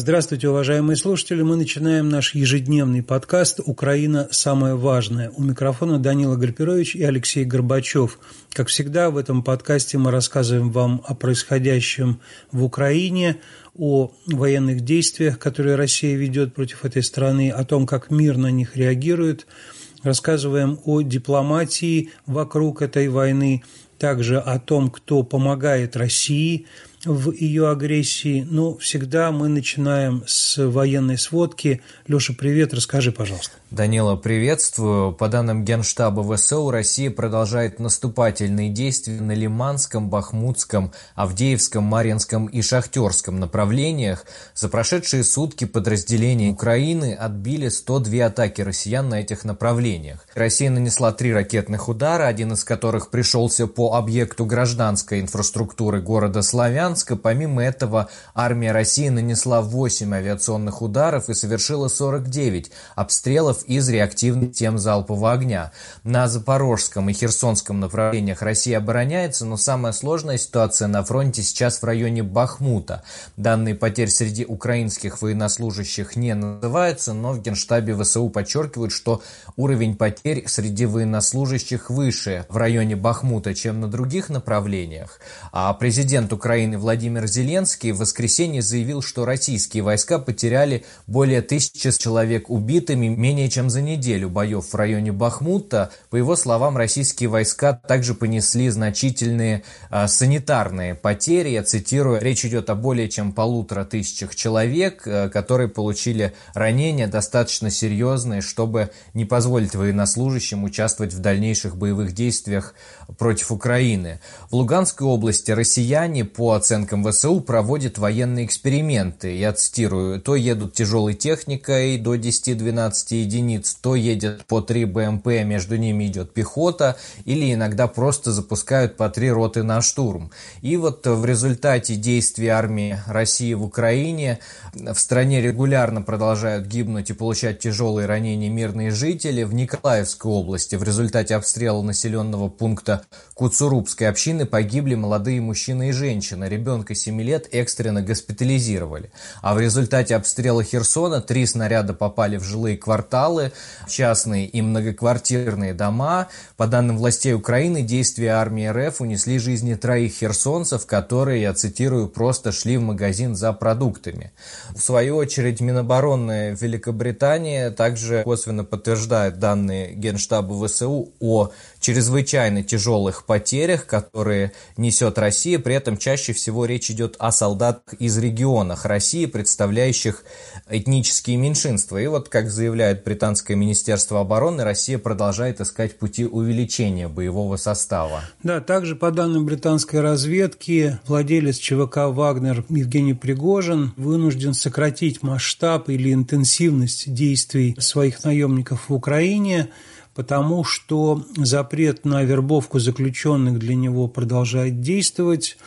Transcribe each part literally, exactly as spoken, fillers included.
Здравствуйте, уважаемые слушатели. Мы начинаем наш ежедневный подкаст «Украина. Самое важное». У микрофона Данила Гарпирович и Алексей Горбачев. Как всегда, в этом подкасте мы рассказываем вам о происходящем в Украине, о военных действиях, которые Россия ведет против этой страны, о том, как мир на них реагирует. Рассказываем о дипломатии вокруг этой войны, также о том, кто помогает России в ее агрессии. Но всегда мы начинаем с военной сводки. Леша, привет, расскажи, пожалуйста. Данила, приветствую. По данным Генштаба ВСУ, Россия продолжает наступательные действия на Лиманском, Бахмутском, Авдеевском, Марьинском и Шахтерском направлениях. За прошедшие сутки подразделения Украины отбили сто две атаки россиян на этих направлениях. Россия нанесла три ракетных удара, один из которых пришелся по объекту гражданской инфраструктуры города Славянска. Помимо этого, армия России нанесла восемь авиационных ударов и совершила сорок девять обстрелов из реактивных систем залпового огня. На Запорожском и Херсонском направлениях Россия обороняется, но самая сложная ситуация на фронте сейчас в районе Бахмута. Данные потерь среди украинских военнослужащих не называются, но в Генштабе ВСУ подчеркивают, что уровень потерь среди военнослужащих выше в районе Бахмута, чем на других направлениях. А президент Украины Владимир Зеленский в воскресенье заявил, что российские войска потеряли более тысячи человек убитыми менее чем за неделю боев в районе Бахмута. По его словам, российские войска также понесли значительные а, санитарные потери. Я цитирую, речь идет о более чем полутора тысячах человек, а, которые получили ранения достаточно серьезные, чтобы не позволить военнослужащим участвовать в дальнейших боевых действиях против Украины. В Луганской области россияне, по оценкам ВСУ, проводят военные эксперименты. Я цитирую, то едут тяжелой техникой до десяти-двенадцати единиц, то едет по три БМП, между ними идет пехота, или иногда просто запускают по три роты на штурм. И вот в результате действий армии России в Украине в стране регулярно продолжают гибнуть и получать тяжелые ранения мирные жители. В Николаевской области в результате обстрела населенного пункта Куцурубской общины погибли молодые мужчины и женщина. Ребенка семи лет экстренно госпитализировали. А в результате обстрела Херсона три снаряда попали в жилые кварталы, частные и многоквартирные дома. По данным властей Украины, действия армии РФ унесли жизни троих херсонцев, которые, я цитирую, просто шли в магазин за продуктами. В свою очередь, Минобороны Великобритании также косвенно подтверждает данные Генштаба ВСУ о чрезвычайно тяжелых потерях, которые несет Россия. При этом чаще всего речь идет о солдатах из регионов России, представляющих этнические меньшинства. И вот, как заявляет британское министерство обороны, Россия продолжает искать пути увеличения боевого состава. Да, также по данным британской разведки, владелец ЧВК «Вагнер» Евгений Пригожин вынужден сократить масштаб или интенсивность действий своих наемников в Украине, потому что запрет на вербовку заключенных для него продолжает действовать.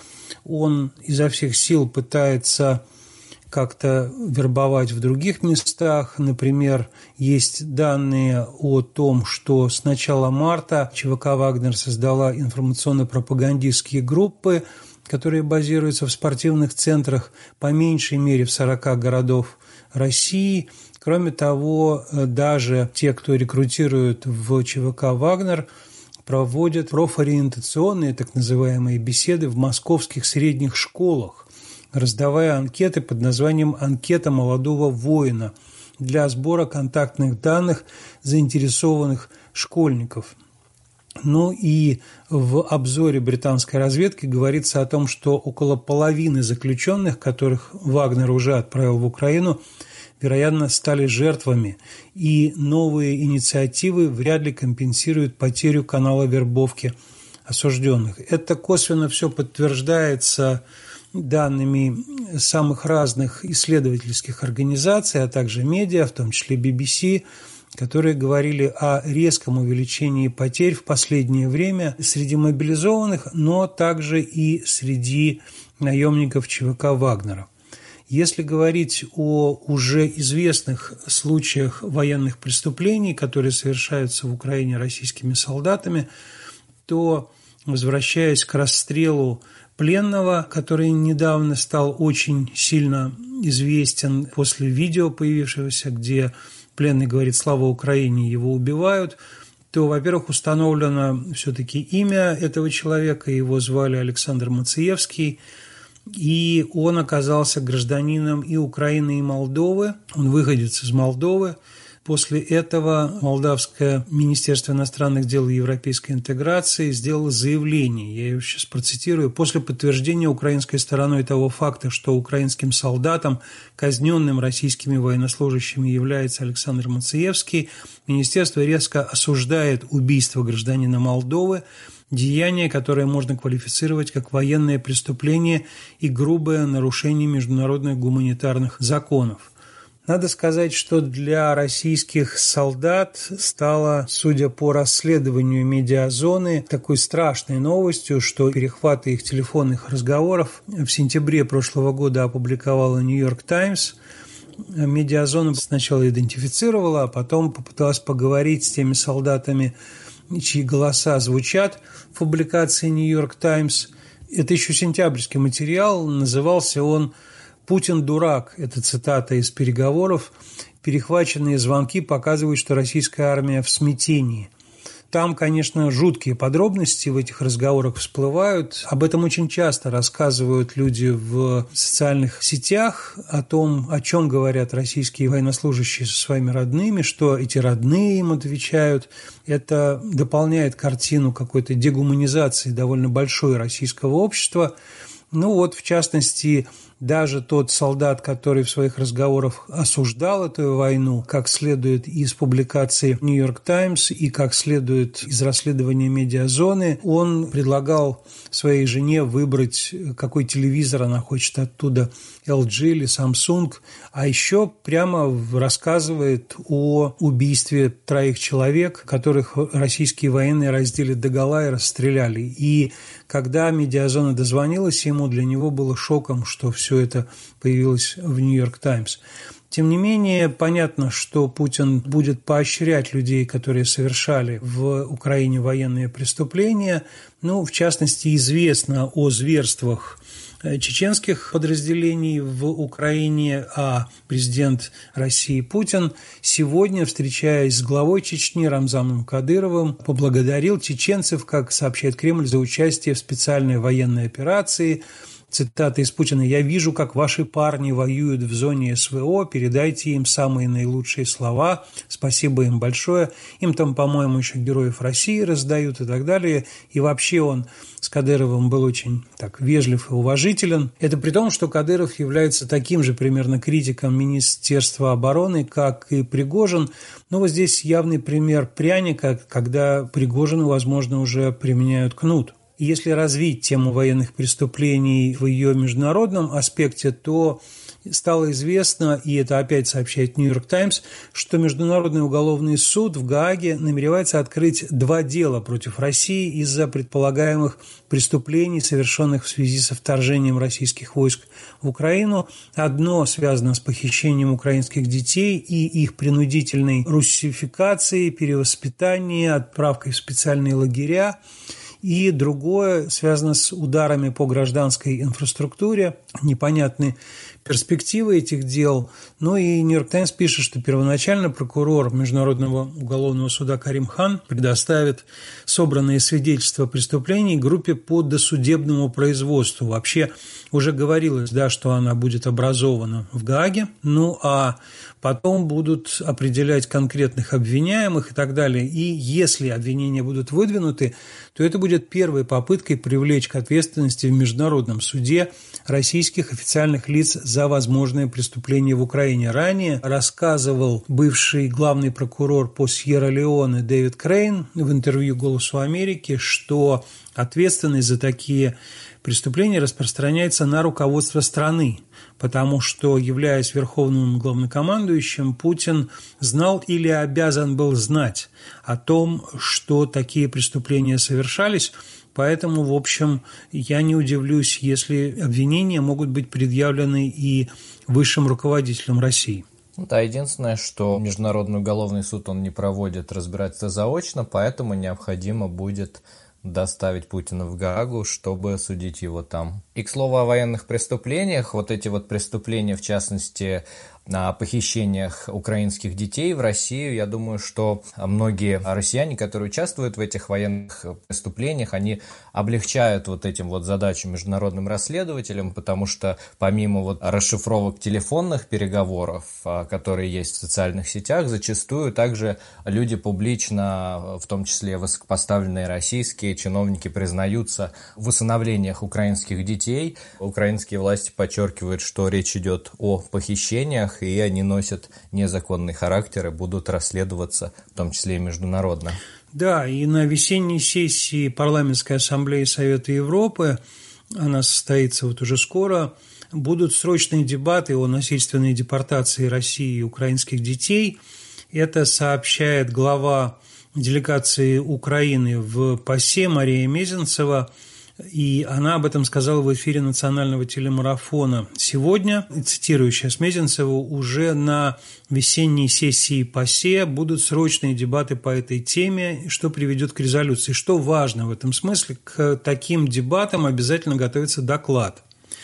Он изо всех сил пытается как-то вербовать в других местах. Например, есть данные о том, что с начала марта ЧВК «Вагнер» создала информационно-пропагандистские группы, которые базируются в спортивных центрах по меньшей мере в сорока городов России. Кроме того, даже те, кто рекрутирует в ЧВК «Вагнер», проводят профориентационные так называемые беседы в московских средних школах, раздавая анкеты под названием «Анкета молодого воина» для сбора контактных данных заинтересованных школьников. Ну и в обзоре британской разведки говорится о том, что около половины заключенных, которых Вагнер уже отправил в Украину, вероятно, стали жертвами, и новые инициативы вряд ли компенсируют потерю канала вербовки осужденных. Это косвенно все подтверждается данными самых разных исследовательских организаций, а также медиа, в том числе би би си, которые говорили о резком увеличении потерь в последнее время среди мобилизованных, но также и среди наемников ЧВК «Вагнера». Если говорить о уже известных случаях военных преступлений, которые совершаются в Украине российскими солдатами, то, возвращаясь к расстрелу пленного, который недавно стал очень сильно известен после видео появившегося, где пленный говорит «Слава Украине», его убивают, то, во-первых, установлено все-таки имя этого человека, его звали Александр Мациевский, и он оказался гражданином и Украины, и Молдовы, он выходец из Молдовы. После этого Молдавское министерство иностранных дел и европейской интеграции сделало заявление, я его сейчас процитирую: «После подтверждения украинской стороной того факта, что украинским солдатом, казненным российскими военнослужащими, является Александр Мациевский, министерство резко осуждает убийство гражданина Молдовы, деяние, которое можно квалифицировать как военное преступление и грубое нарушение международных гуманитарных законов». Надо сказать, что для российских солдат стало, судя по расследованию «Медиазоны», такой страшной новостью, что перехваты их телефонных разговоров в сентябре прошлого года опубликовала «Нью-Йорк Таймс». «Медиазона» сначала идентифицировала, а потом попыталась поговорить с теми солдатами, чьи голоса звучат в публикации «Нью-Йорк Таймс». Это еще сентябрьский материал, назывался он «Путин дурак». Это цитата из переговоров. Перехваченные звонки показывают, что российская армия в смятении. Там, конечно, жуткие подробности в этих разговорах всплывают. Об этом очень часто рассказывают люди в социальных сетях, о том, о чем говорят российские военнослужащие со своими родными, что эти родные им отвечают. Это дополняет картину какой-то дегуманизации довольно большой российского общества. Ну вот, в частности, даже тот солдат, который в своих разговорах осуждал эту войну, как следует из публикации «Нью-Йорк Таймс» и как следует из расследования «Медиазоны», он предлагал своей жене выбрать, какой телевизор она хочет оттуда, эл джи или Samsung, а еще прямо рассказывает о убийстве троих человек, которых российские военные раздели догола и расстреляли. И когда «Медиазона» дозвонилась ему, для него было шоком, что все это появилось в «Нью-Йорк Таймс». Тем не менее, понятно, что Путин будет поощрять людей, которые совершали в Украине военные преступления. Ну, в частности, известно о зверствах чеченских подразделений в Украине, а президент России Путин сегодня, встречаясь с главой Чечни Рамзаном Кадыровым, поблагодарил чеченцев, как сообщает Кремль, за участие в специальной военной операции. Цитата из Путина: «Я вижу, как ваши парни воюют в зоне эс вэ о, передайте им самые наилучшие слова, спасибо им большое, им там, по-моему, еще героев России раздают» и так далее. И вообще он с Кадыровым был очень так вежлив и уважителен. Это при том, что Кадыров является таким же примерно критиком Министерства обороны, как и Пригожин. Но вот здесь явный пример пряника, когда Пригожину, возможно, уже применяют кнут. Если развить тему военных преступлений в ее международном аспекте, то стало известно, и это опять сообщает «Нью-Йорк Таймс», что Международный уголовный суд в Гааге намеревается открыть два дела против России из-за предполагаемых преступлений, совершенных в связи со вторжением российских войск в Украину. Одно связано с похищением украинских детей и их принудительной руссификацией, перевоспитанием, отправкой в специальные лагеря. И другое связано с ударами по гражданской инфраструктуре. Непонятны перспективы этих дел. Ну и «Нью-Йорк Таймс» пишет, что первоначально прокурор Международного уголовного суда Карим Хан предоставит собранные свидетельства преступлений группе по досудебному производству. Вообще уже говорилось, да, что она будет образована в Гааге. Ну а потом будут определять конкретных обвиняемых и так далее. И если обвинения будут выдвинуты, то это будет первой попыткой привлечь к ответственности в международном суде российских официальных лиц за возможные преступления в Украине. Ранее рассказывал бывший главный прокурор по Сьерра-Леоне Дэвид Крейн в интервью «Голосу Америки», что ответственность за такие преступления распространяется на руководство страны, потому что, являясь верховным главнокомандующим, Путин знал или обязан был знать о том, что такие преступления совершались. Поэтому, в общем, я не удивлюсь, если обвинения могут быть предъявлены и высшим руководителям России. Да, единственное, что Международный уголовный суд он не проводит разбирательство заочно, поэтому необходимо будет доставить Путина в Гаагу, чтобы судить его там. И, к слову, о военных преступлениях. Вот эти вот преступления, в частности, о похищениях украинских детей в Россию, я думаю, что многие россияне, которые участвуют в этих военных преступлениях, они облегчают вот этим вот задачу международным расследователям, потому что помимо вот расшифровок телефонных переговоров, которые есть в социальных сетях, зачастую также люди публично, в том числе высокопоставленные российские чиновники, признаются в усыновлениях украинских детей. Украинские власти подчеркивают, что речь идет о похищениях, и они носят незаконный характер и будут расследоваться, в том числе и международно. Да, и на весенней сессии Парламентской ассамблеи Совета Европы, она состоится вот уже скоро, будут срочные дебаты о насильственной депортации России и украинских детей. Это сообщает глава делегации Украины в ПАСЕ Мария Мезенцева, и она об этом сказала в эфире национального телемарафона сегодня. И цитирую сейчас Мезенцеву: уже на весенней сессии ПАСЕ будут срочные дебаты по этой теме, что приведет к резолюции. Что важно в этом смысле, к таким дебатам обязательно готовится доклад.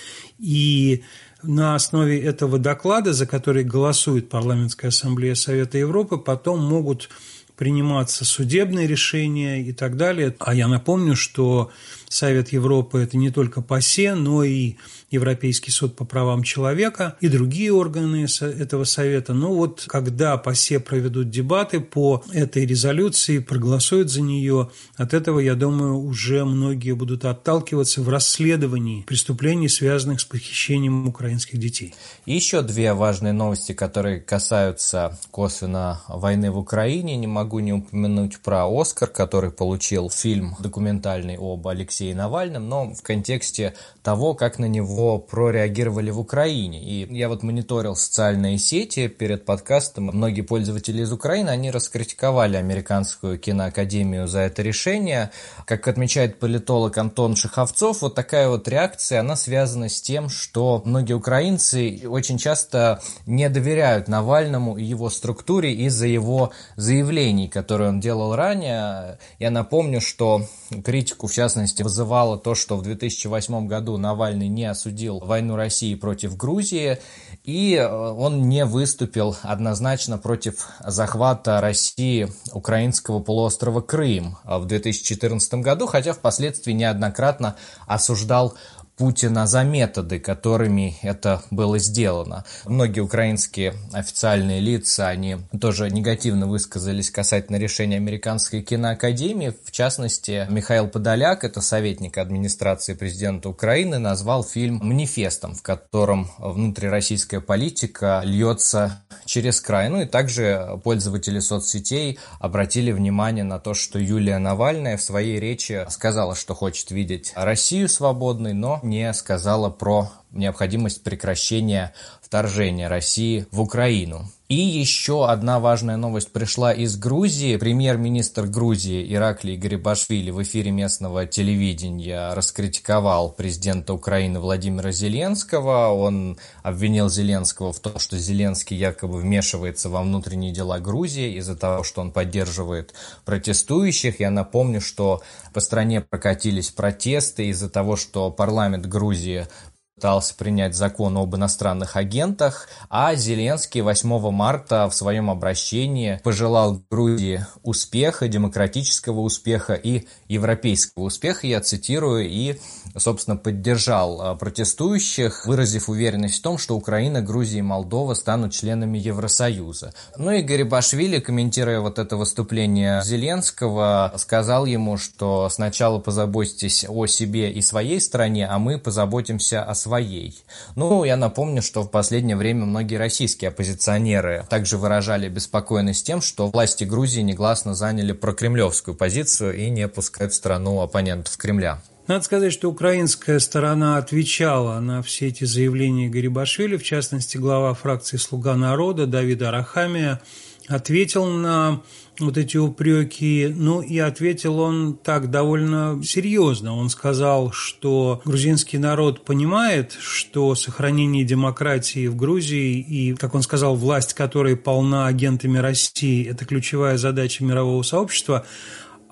И на основе этого доклада, за который голосует Парламентская ассамблея Совета Европы, потом могут приниматься судебные решения и так далее. А я напомню, что Совет Европы – это не только ПАСЕ, но и Европейский суд по правам человека и другие органы этого совета. Но вот когда ПАСЕ проведут дебаты по этой резолюции, проголосуют за нее, от этого, я думаю, уже многие будут отталкиваться в расследовании преступлений, связанных с похищением украинских детей. И еще две важные новости, которые касаются косвенно войны в Украине. Не могу не упомянуть про «Оскар», который получил фильм документальный об Алексее Навальном, но в контексте того, как на него прореагировали в Украине. И я вот мониторил социальные сети перед подкастом. Многие пользователи из Украины, они раскритиковали Американскую киноакадемию за это решение. Как отмечает политолог Антон Шеховцов, вот такая вот реакция, она связана с тем, что многие украинцы очень часто не доверяют Навальному и его структуре из-за его заявлений, которые он делал ранее. Я напомню, что критику, в частности, вызывало то, что в две тысячи восьмом году Навальный не осудил войну России против Грузии, и он не выступил однозначно против захвата России украинского полуострова Крым в две тысячи четырнадцатом году, хотя впоследствии неоднократно осуждал Путина за методы, которыми это было сделано. Многие украинские официальные лица, они тоже негативно высказались касательно решения Американской киноакадемии. В частности, Михаил Подоляк, это советник администрации президента Украины, назвал фильм манифестом, в котором внутрироссийская политика льется через край. Ну и также пользователи соцсетей обратили внимание на то, что Юлия Навальная в своей речи сказала, что хочет видеть Россию свободной, но не сказала про необходимость прекращения вторжения России в Украину. И еще одна важная новость пришла из Грузии. Премьер-министр Грузии Ираклий Гарибашвили в эфире местного телевидения раскритиковал президента Украины Владимира Зеленского. Он обвинил Зеленского в том, что Зеленский якобы вмешивается во внутренние дела Грузии из-за того, что он поддерживает протестующих. Я напомню, что по стране прокатились протесты из-за того, что парламент Грузии пытался принять закон об иностранных агентах, а Зеленский восьмого марта в своем обращении пожелал Грузии успеха, демократического успеха и европейского успеха, я цитирую, и, собственно, поддержал протестующих, выразив уверенность в том, что Украина, Грузия и Молдова станут членами Евросоюза. Ну и Гарибашвили, комментируя вот это выступление Зеленского, сказал ему, что сначала позаботьтесь о себе и своей стране, а мы позаботимся о своей. Ну, я напомню, что в последнее время многие российские оппозиционеры также выражали беспокойность тем, что власти Грузии негласно заняли прокремлевскую позицию и не пускают в страну оппонентов Кремля. Надо сказать, что украинская сторона отвечала на все эти заявления Гарибашвили, в частности, глава фракции «Слуга народа» Давид Арахамия ответил на вот эти упреки, ну и ответил он так довольно серьезно. Он сказал, что грузинский народ понимает, что сохранение демократии в Грузии и, как он сказал, власть, которая полна агентами России, это ключевая задача мирового сообщества,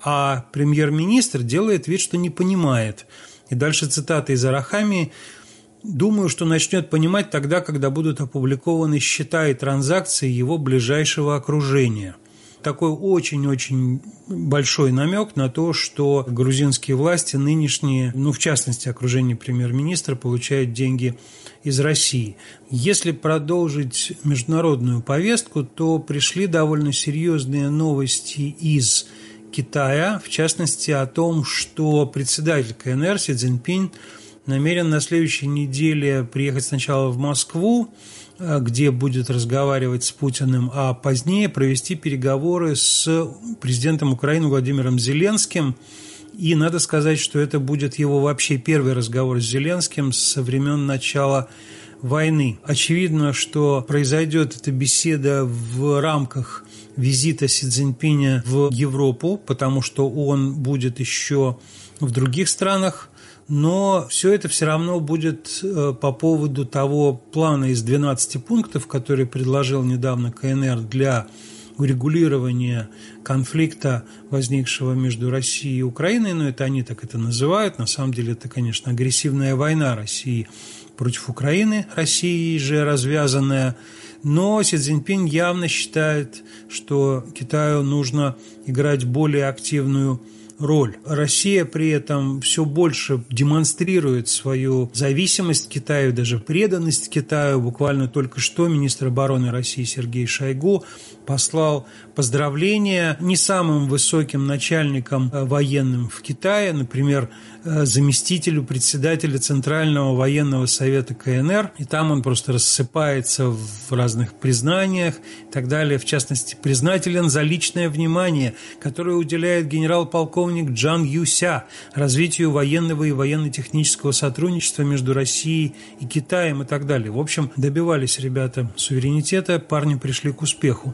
а премьер-министр делает вид, что не понимает. И дальше цитата из Арахамии: «Думаю, что начнет понимать тогда, когда будут опубликованы счета и транзакции его ближайшего окружения». Такой очень-очень большой намек на то, что грузинские власти нынешние, ну, в частности, окружение премьер-министра, получают деньги из России. Если продолжить международную повестку, то пришли довольно серьезные новости из Китая, в частности, о том, что председатель КНР Си Цзиньпин намерен на следующей неделе приехать сначала в Москву, где будет разговаривать с Путиным, а позднее провести переговоры с президентом Украины Владимиром Зеленским. И надо сказать, что это будет его вообще первый разговор с Зеленским со времен начала войны. Очевидно, что произойдет эта беседа в рамках визита Си Цзиньпиня в Европу, потому что он будет еще в других странах. Но все это все равно будет по поводу того плана из двенадцати пунктов, который предложил недавно КНР для урегулирования конфликта, возникшего между Россией и Украиной. Но это они так это называют. На самом деле это, конечно, агрессивная война России против Украины, Россией же развязанная. Но Си Цзиньпин явно считает, что Китаю нужно играть более активную роль. Россия при этом все больше демонстрирует свою зависимость к Китаю, даже преданность Китаю. Буквально только что министр обороны России Сергей Шойгу послал поздравления не самым высоким начальникам военным в Китае, например, заместителю председателя Центрального военного совета КНР, и там он просто рассыпается в разных признаниях и так далее. В частности, признателен за личное внимание, которое уделяет генерал-полковник Джан Юся развитию военного и военно-технического сотрудничества между Россией и Китаем и так далее. В общем, добивались ребята суверенитета, парни пришли к успеху.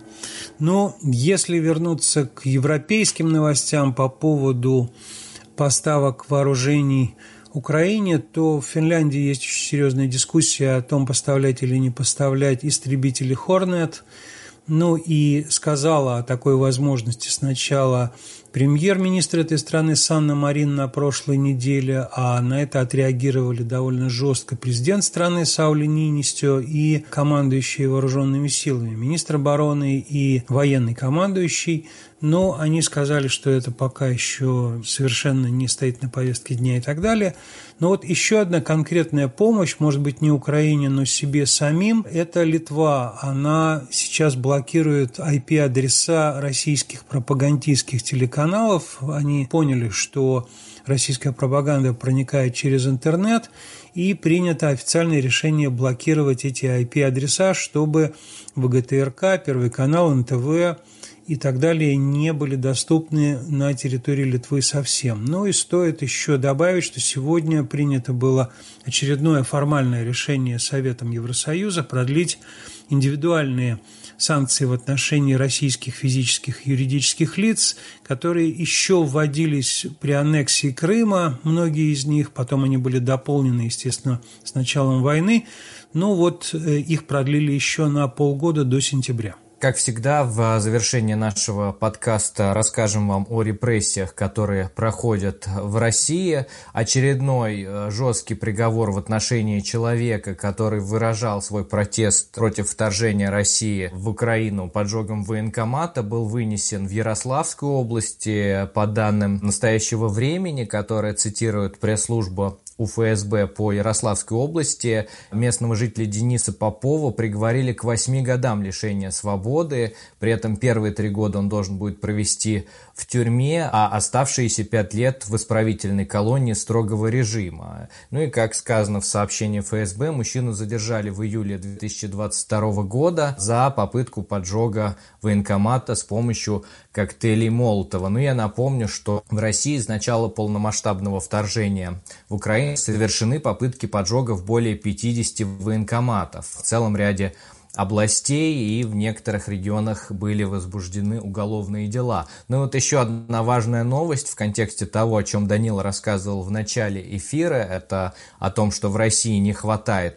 Но если вернуться к европейским новостям по поводу поставок вооружений Украине, то в Финляндии есть очень серьезная дискуссия о том, поставлять или не поставлять истребители Хорнет. Ну и сказала о такой возможности сначала премьер-министр этой страны Санна Марин на прошлой неделе, а на это отреагировали довольно жестко президент страны Саули Ниинистё и командующие вооруженными силами, министр обороны и военный командующий. Но они сказали, что это пока еще совершенно не стоит на повестке дня и так далее. Но вот еще одна конкретная помощь, может быть, не Украине, но себе самим, это Литва. Она сейчас блокирует ай пи-адреса российских пропагандистских телеканалов. Они поняли, что российская пропаганда проникает через интернет, и принято официальное решение блокировать эти ай пи-адреса, чтобы вэ гэ тэ эр ка, Первый канал, эн тэ вэ и так далее не были доступны на территории Литвы совсем. Ну и стоит еще добавить, что сегодня принято было очередное формальное решение Советом Евросоюза продлить индивидуальные санкции в отношении российских физических и юридических лиц, которые еще вводились при аннексии Крыма, многие из них, потом они были дополнены, естественно, с началом войны, но вот их продлили еще на полгода до сентября. Как всегда, в завершении нашего подкаста расскажем вам о репрессиях, которые проходят в России. Очередной жесткий приговор в отношении человека, который выражал свой протест против вторжения России в Украину поджогом военкомата, был вынесен в Ярославской области. По данным настоящего времени, которые цитирует пресс-служба у эф эс бэ по Ярославской области, местного жителя Дениса Попова приговорили к восьми годам лишения свободы. При этом первые три года он должен будет провести в тюрьме, а оставшиеся пять лет в исправительной колонии строгого режима. Ну и, как сказано в сообщении эф эс бэ, мужчину задержали в июле две тысячи двадцать второго года за попытку поджога военкомата с помощью коктейлей Молотова. Ну, я напомню, что в России с начала полномасштабного вторжения в Украину совершены попытки поджогов более пятидесяти военкоматов в целом ряде областей, и в некоторых регионах были возбуждены уголовные дела. Ну вот еще одна важная новость в контексте того, о чем Данила рассказывал в начале эфира, это о том, что в России не хватает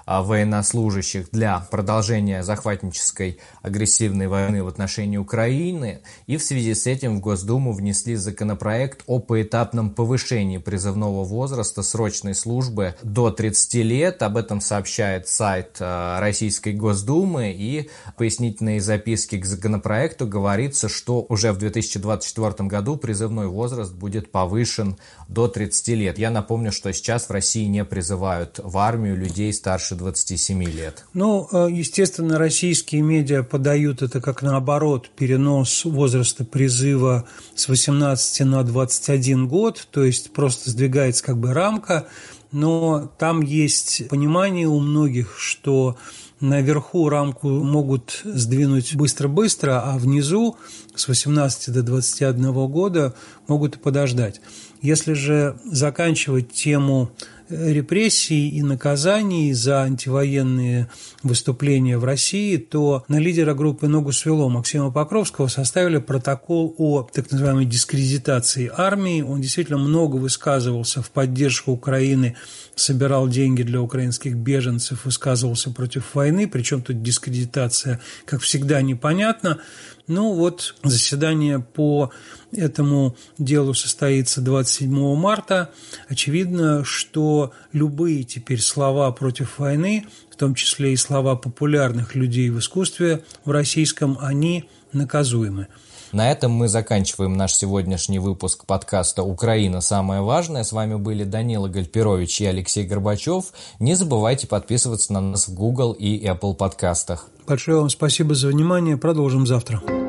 военнослужащих для продолжения захватнической агрессивной войны в отношении Украины. И в связи с этим в Госдуму внесли законопроект о поэтапном повышении призывного возраста срочной службы до тридцати лет. Об этом сообщает сайт Российской Госдумы. И в пояснительной записке к законопроекту говорится, что уже в две тысячи двадцать четвёртом году призывной возраст будет повышен до тридцати лет. Я напомню, что сейчас в России не призывают в армию людей старше двадцати семи лет. Ну, естественно, российские медиа подают это как наоборот, перенос возраста призыва с восемнадцати на двадцать один год, то есть просто сдвигается как бы рамка, но там есть понимание у многих, что наверху рамку могут сдвинуть быстро-быстро, а внизу с восемнадцати до двадцати одного года могут и подождать. Если же заканчивать тему репрессий и наказаний за антивоенные выступления в России, то на лидера группы «Ногу свело» Максима Покровского составили протокол о так называемой дискредитации армии. Он действительно много высказывался в поддержку Украины, собирал деньги для украинских беженцев, высказывался против войны, причем тут дискредитация, как всегда, непонятно. Ну вот заседание по этому делу состоится двадцать седьмого марта. Очевидно, что любые теперь слова против войны, в том числе и слова популярных людей в искусстве в российском, они наказуемы. На этом мы заканчиваем наш сегодняшний выпуск подкаста «Украина. Самое важное». С вами были Данила Гальперович и Алексей Горбачев. Не забывайте подписываться на нас в Google и Apple подкастах. Большое вам спасибо за внимание. Продолжим завтра.